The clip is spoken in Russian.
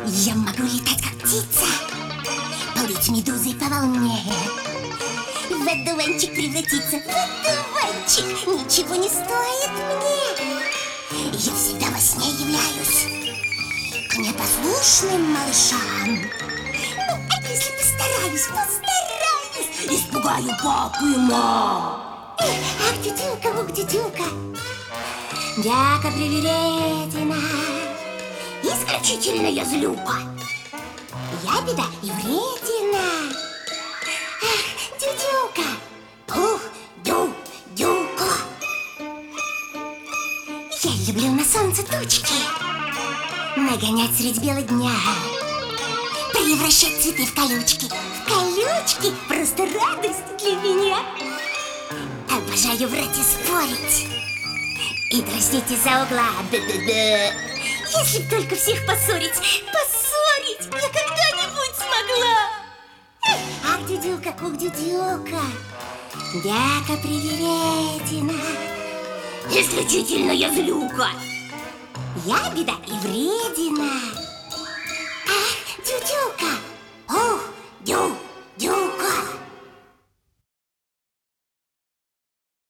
Я могу летать, как птица, плыть медузой по волне, в одуванчик превратиться, в одуванчик. Ничего не стоит мне. Я всегда во сне являюсь к непослушным малышам. Ну, а если постараюсь, испугаю папу и маму. Ах, тютюка, ух, тютюка, дяка привередина, исключительная злюка. Я беда и вредина. Ах, тютюка, ух, дюка. Я люблю на солнце тучки нагонять средь бела дня, превращать цветы в колючки. В колючки просто радость для меня. Обожаю врать и спорить и дразнить из-за угла. Да-да-да. Если б только всех поссорить, я когда-нибудь смогла. Ах, дюдюка, кук, дюдюка, дяка привередина, исключительная злюка. Я беда и вредина. Ах, дюдюка.